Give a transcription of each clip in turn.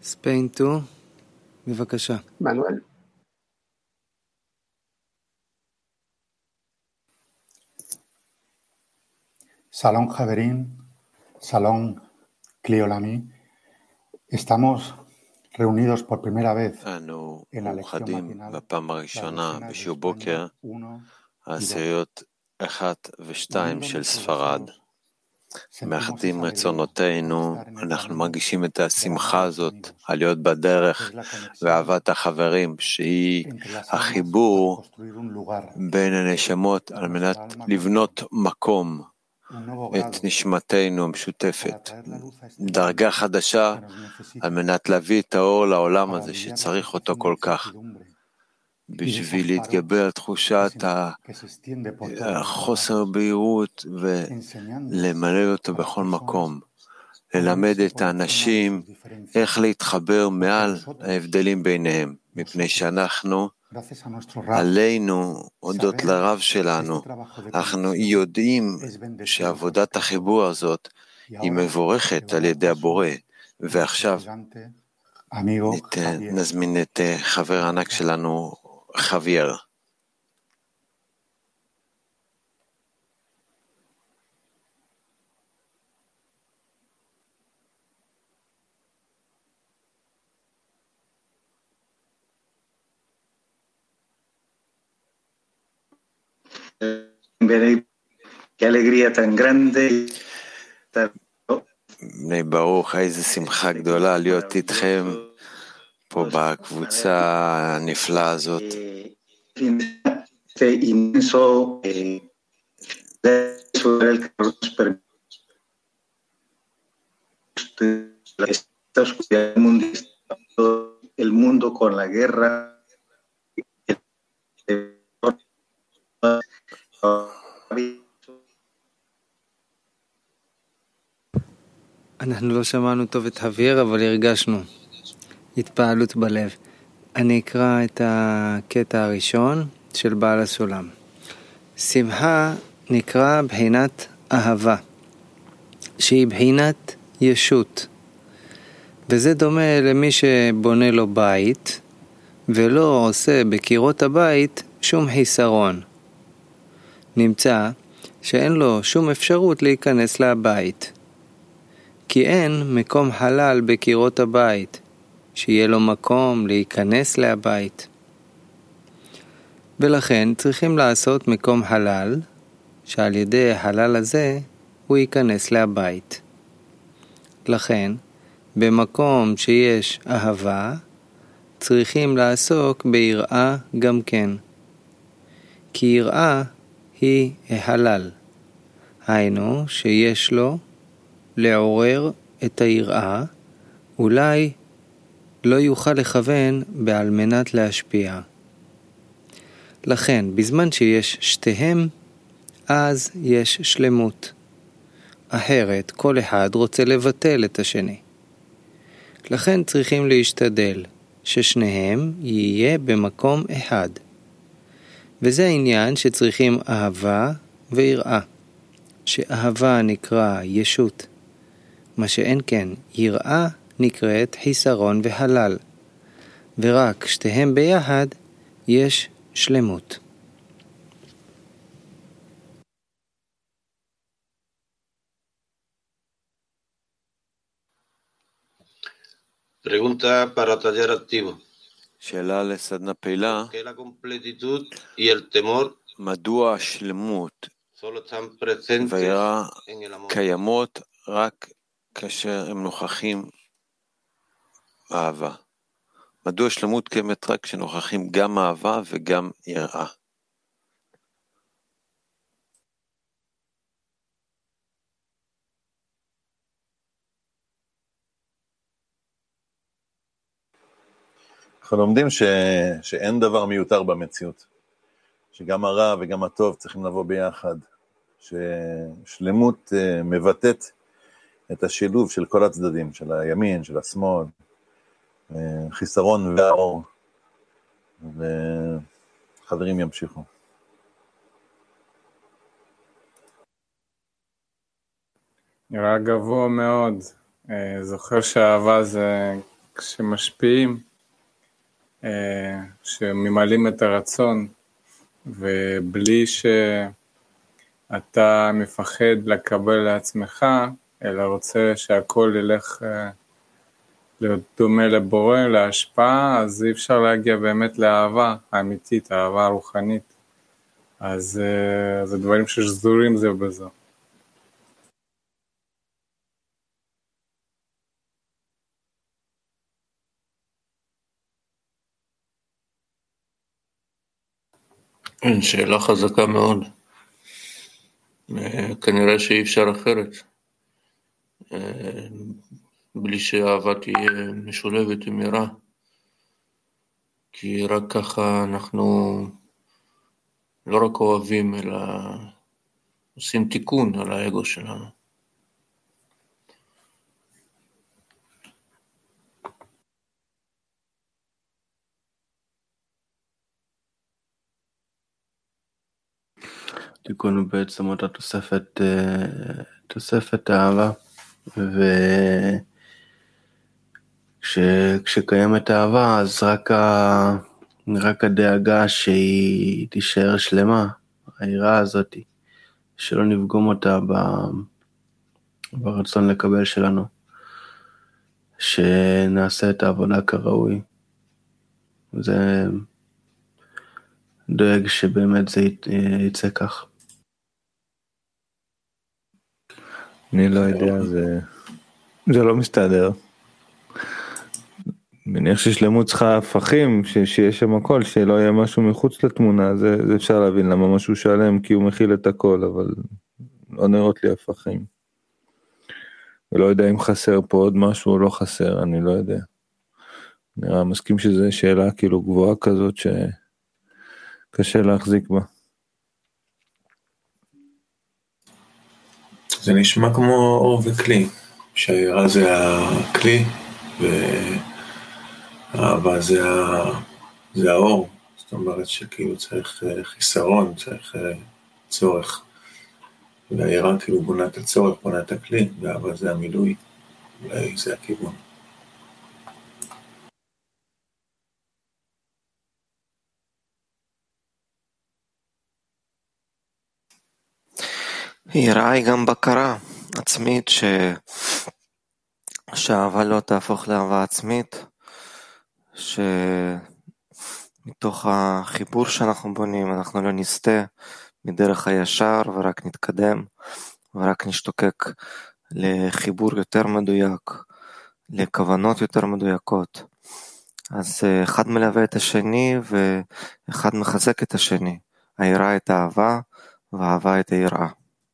ספיין 2, בבקשה. מנואל. Salón Javerín, Salón Cliolami, estamos reunidos por primera vez אנו en la lección מאוחדים matinal בפעם las הראשונה decenas de בשיעור España בוקר 1 y 2. העשיריות 1 ו-2 Uniendo של nuestros ספרד. deseos, sentimos מאחדים esa alegría רצונותינו, de estar en el אנחנו camino מרגישים את de la השמחה amor הזאת, amigos, על להיות que בדרך, es la conexión ואהבת החברים, שהיא entre las almas para החיבור construir un lugar, בין הנשמות על nuestra מנת alma לבנות מקום, un nuevo את grado נשמתנו para המשותפת, traer la luz a este דרגה mundo חדשה, que nos necesita, על מנת להביא את האור לעולם para הזה aliviar la שצריך אותו sensación de כל כך, incertidumbre y בשביל desamparo להתגבר על תחושת que se extiende por todos los החוסר lugares, בהירות enseñando ולמלא אותו a las בכל personas מקום, a ללמד unirse את por encima de האנשים sus איך diferencias, להתחבר porque מעל nosotros, ההבדלים ביניהם, מפני שאנחנו, gracias a nuestro Rab, עלינו, הודות לרב sabemos que este שלנו, trabajo de אנחנו conexión יודעים es bendecido por שעבודת el Creador. החיבור הזאת Y היא ahora מבורכת le voy על a dar ידי paso הבורא, a nuestro ועכשיו gigante amigo Javier. נזמין את חבר הענק שלנו, חוויאר. Qué alegría tan grande. בני ברוך, איזה שמחה גדולה להיות איתכם פה בקבוצה הנפלאה הזאת. El mundo con la guerra. אנחנו לא שמענו טוב את חוויאר, אבל הרגשנו התפעלות בלב. אני אקרא את הקטע הראשון של בעל הסולם. שמחה נקרא בחינת אהבה, שהיא בחינת ישות. וזה דומה למי שבונה לו בית, ולא עושה בקירות הבית שום חיסרון. נמצא שאין לו שום אפשרות להיכנס לבית. כי אין מקום חלל בקירות הבית, שיהיה לו מקום להיכנס לבית. ולכן צריכים לעשות מקום חלל, שעל ידי החלל הזה הוא ייכנס לבית. לכן, במקום שיש אהבה, צריכים לעסוק ביראה גם כן. כי יראה היא החלל. היינו שיש לו לעורר את היראה, אולי לא יוכל לכוון בעל מנת להשפיע. לכן, בזמן שיש שתיהם, אז יש שלמות. אחרת, כל אחד רוצה לבטל את השני. לכן צריכים להשתדל ששניהם יהיה במקום אחד. וזה העניין שצריכים אהבה ויראה. שאהבה נקרא ישות. מה שאין כן, יראה נקראת חיסרון והלל. ורק שתיהם ביחד יש שלמות. Pregunta para taller activo. שאלה לסדנה פעילה, ¿Por qué la completitud y el temor מדוע השלמות solo están presentes והיראה en el amor? קיימות רק כאשר הם נוכחים אהבה? מדוע שלמות קיימת רק כשנוכחים גם אהבה וגם יראה? אנחנו לומדים שאין דבר מיותר במציאות, שגם הרע וגם הטוב צריכים לבוא ביחד, ששלמות מבטאת את השילוב של כל הצדדים, של הימין, של השמאל, חיסרון והאור, וחברים ימשיכו. נראה גבוה מאוד. זוכר שהאהבה זה שמשפיעים, שממלאים את הרצון, ובלי שאתה מפחד לקבל לעצמך, אלא רוצה שהכל ילך להיות דומה לבורא, להשפעה, אז אי אפשר להגיע באמת לאהבה האמיתית, האהבה הרוחנית. אז זה דברים ששזורים זה בזה. כן, שאלה חזקה מאוד. כנראה שאי אפשר אחרת. בלי שהאהבה תהיה משולבת עם יראה. כי רק ככה אנחנו לא רק אוהבים, אלא עושים תיקון על האגו שלנו. תיקון הוא בעצם אותה תוספת אהבה, וכשקיימת אהבה אז רק הדאגה שהיא תישאר שלמה, היראה הזאת, שלא נפגום אותה ברצון לקבל שלנו, שנעשה את העבודה כראוי. זה דואג שבאמת זה יצא כך. אני לא יודע, זה לא מסתדר. מניח ששלמות צריכה הפכים, שיש שם הכל, שלא יהיה משהו מחוץ לתמונה, זה אפשר להבין למה משהו שלם, כי הוא מכיל את הכל, אבל לא נראות לי הפכים. ולא יודע אם חסר פה עוד משהו או לא חסר, אני לא יודע. נראה מסכים שזו שאלה כאילו גבוהה כזאת שקשה להחזיק בה. זה נשמע כמו אור וכלי, שהיראה זה הכלי, והאהבה זה האור. זאת אומרת שכאילו צריך חיסרון, צריך צורך. והיראה כאילו בונה את הצורך, בונה את הכלי, והאהבה זה המילוי, אולי זה הכיוון. יראה היא גם בקרה עצמית, שהאהבה לא תהפוך לאהבה עצמית, שמתוך החיבור שאנחנו בונים אנחנו לא נסתה מדרך הישר ורק נתקדם ורק נשתוקק לחיבור יותר מדויק, לכוונות יותר מדויקות. אז אחד מלווה את השני ואחד מחזק את השני, היראה את האהבה והאהבה את היראה.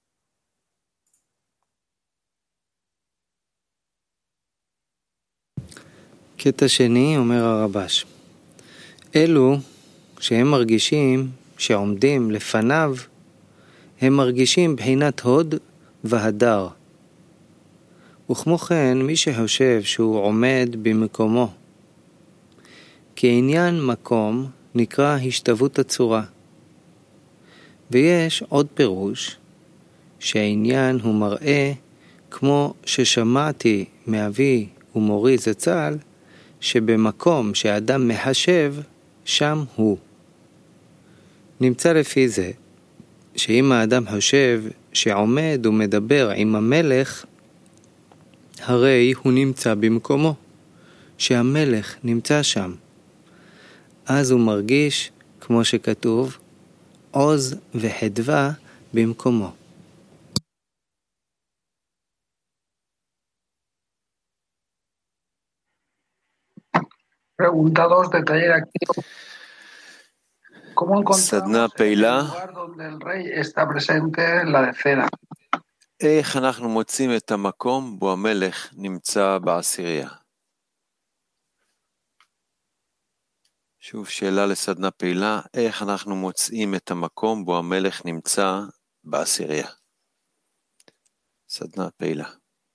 קטע שני, אומר הרבש, אלו שהם מרגישים שעומדים לפניו, הם מרגישים בחינת הוד והדר. וכמו כן, מי שחושב שהוא עומד במקומו, כעניין מקום נקרא השתוות הצורה. ויש עוד פירוש, שהעניין הוא מראה, כמו ששמעתי מאבי ומורי זצ"ל, שבמקום שאדם מחשב, שם הוא. נמצא לפי זה, שאם האדם חושב שעומד ומדבר עם המלך, הרי הוא נמצא במקומו, שהמלך נמצא שם. אז הוא מרגיש, כמו שכתוב, עוז וחדווה במקומו. Pregunta 2 de taller activo. ¿Cómo סדנה encontramos el פעילה? lugar donde el rey está presente en la decena? איך אנחנו מוצאים את המקום בו המלך נמצא בעשירייה? שוב שאלה לסדנה פעילה, איך אנחנו מוצאים את המקום בו המלך נמצא בעשירייה? סדנה פעילה.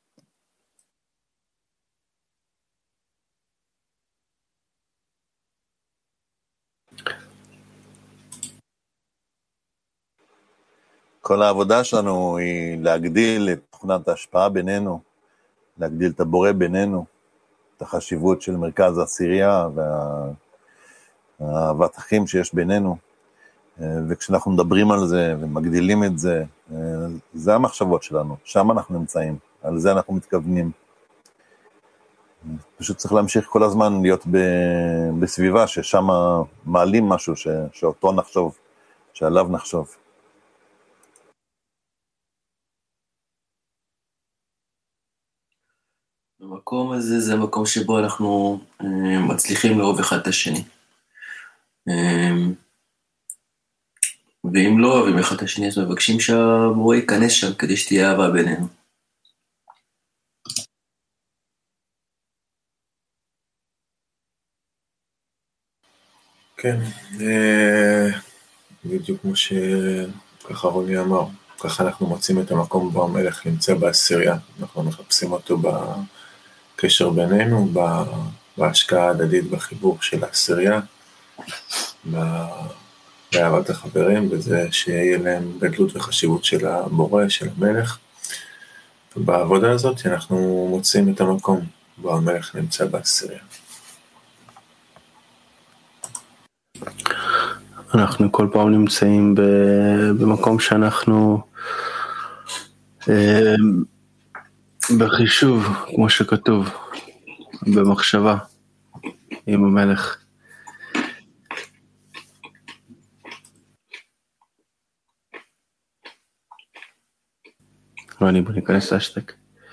כל העבודה שלנו היא להגדיל את תכונת ההשפעה בינינו, להגדיל את הבורא בינינו, את החשיבות של מרכז העשירייה והאהבת אחים שיש בינינו, וכשאנחנו מדברים על זה ומגדילים את זה, זה המחשבות שלנו, שם אנחנו נמצאים, על זה אנחנו מתכוונים. פשוט צריך להמשיך כל הזמן להיות בסביבה ששם מעלים משהו שאותו נחשוב, שעליו נחשוב. המקום הזה זה המקום שבו אנחנו מצליחים לאהוב אחד את השני. ואם לא אוהבים אחד את השני, אז מבקשים שהבורא ייכנס שם כדי שתהיה אהבה בינינו. כן, בדיוק כמו שככה רוני אמר, ככה אנחנו מוצאים את המקום בו המלך נמצא בעשירייה, אנחנו מחפשים אותו בקשר בינינו, בהשקעה ההדדית בחיבור של העשירייה, באהבת החברים, בזה שיהיה להם גדלות וחשיבות של הבורא, של המלך, ובעבודה הזאת אנחנו מוצאים את המקום בו המלך נמצא בעשירייה. אנחנו כל פעם נמצאים במקום שאנחנו בחישוב, כמו שכתוב, במחשבה עם המלך. בוא ניכנס להשתק.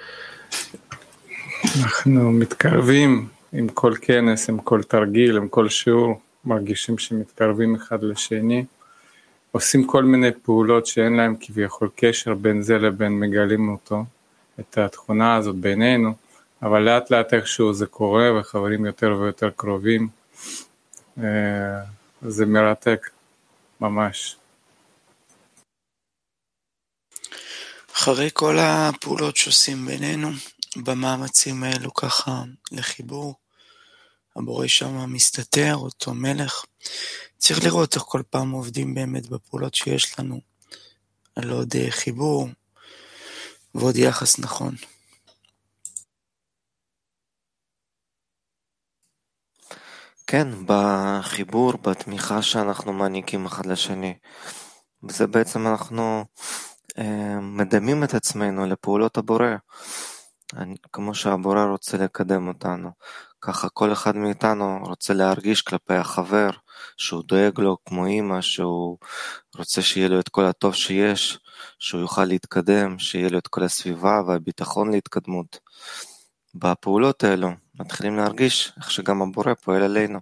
אנחנו מתקרבים עם כל כנס, עם כל תרגיל, עם כל שיעור, מרגישים שמתקרבים אחד לשני, עושים כל מיני פעולות שאין להם כביכול קשר בין זה לבין מגלים אותו, את התכונה הזאת בינינו, אבל לאט לאט איכשהו זה קורה וחברים יותר ויותר קרובים, זה מרתק ממש. אחרי כל הפעולות שעושים בינינו, במאמצים האלו ככה לחיבור, הבורא שם מסתתר, אותו מלך. צריך לראות איך כל פעם עובדים באמת בפעולות שיש לנו, על עוד חיבור ועוד יחס נכון. כן, בחיבור, בתמיכה שאנחנו מעניקים אחד לשני. וזה בעצם אנחנו מדמים את עצמנו לפעולות הבורא. כמו שהבורא רוצה לקדם אותנו. ככה כל אחד מאיתנו רוצה להרגיש כלפי החבר, שהוא דואג לו כמו אמא, שהוא רוצה שיהיה לו את כל הטוב שיש, שהוא יוכל להתקדם, שיהיה לו את כל הסביבה והביטחון להתקדמות. בפעולות האלו מתחילים להרגיש איך שגם הבורא פועל עלינו.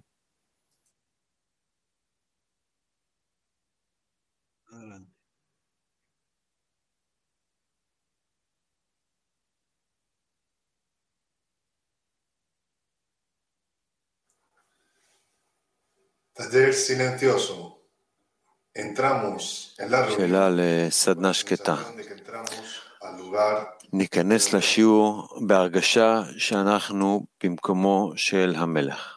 שאלה לסדנה שקטה. ניכנס לשיעור בהרגשה שאנחנו במקומו של המלך.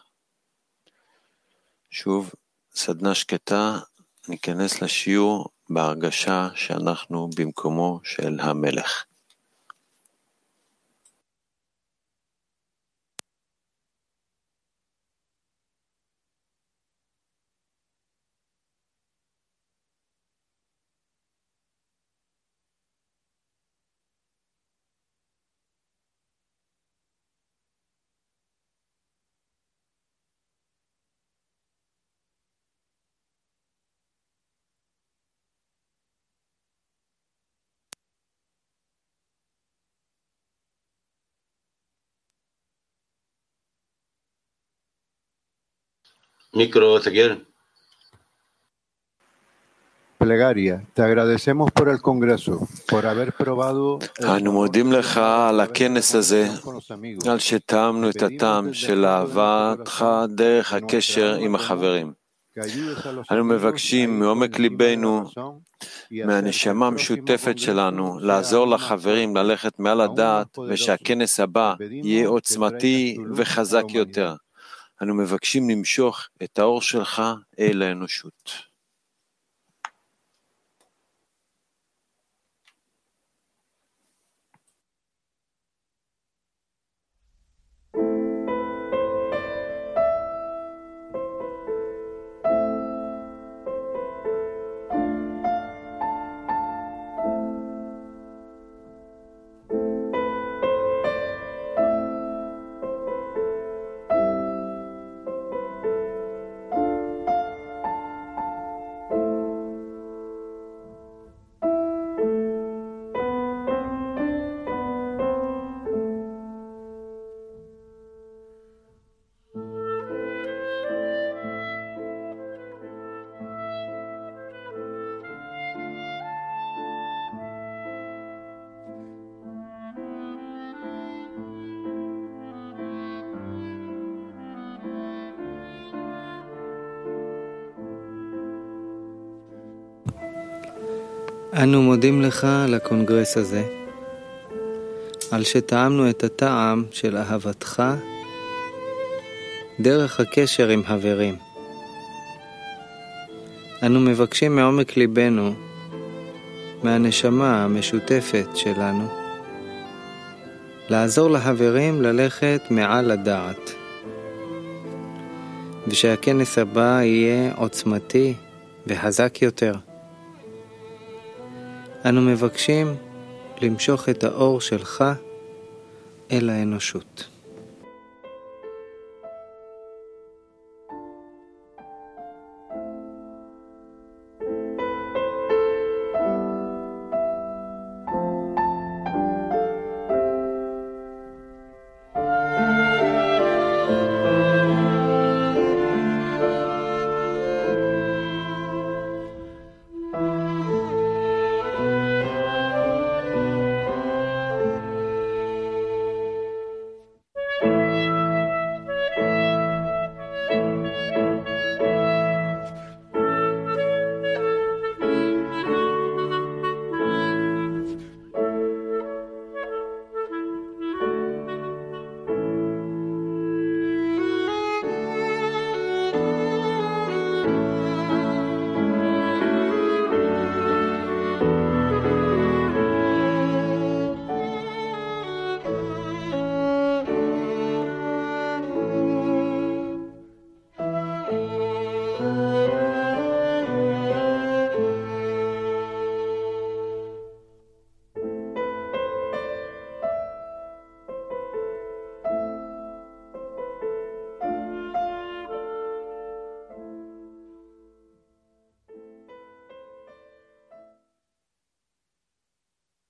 שוב, סדנה שקטה, ניכנס לשיעור בהרגשה שאנחנו במקומו של המלך. Micro, Ezequiel. Plegaria, te agradecemos por el Congreso, por haber probado... אנו מודים לך על הכנס הזה, על שטעמנו את הטעם של אהבתך דרך הקשר עם החברים. אנו מבקשים מעומק ליבנו, מהנשמה המשותפת שלנו, לעזור לחברים ללכת מעל הדעת, ושהכנס הבא יהיה עוצמתי וחזק יותר. אנו מבקשים למשוך את האור שלך אל האנושות. אנו מודים לך על הקונגרס הזה, על שטעמנו את הטעם של אהבתך דרך הקשר עם חברים. אנו מבקשים מעומק ליבנו, מהנשמה המשותפת שלנו, לעזור לחברים ללכת מעל הדעת, ושהכנס הבא יהיה עוצמתי וחזק יותר. אנו מבקשים למשוך את האור שלך אל האנושות.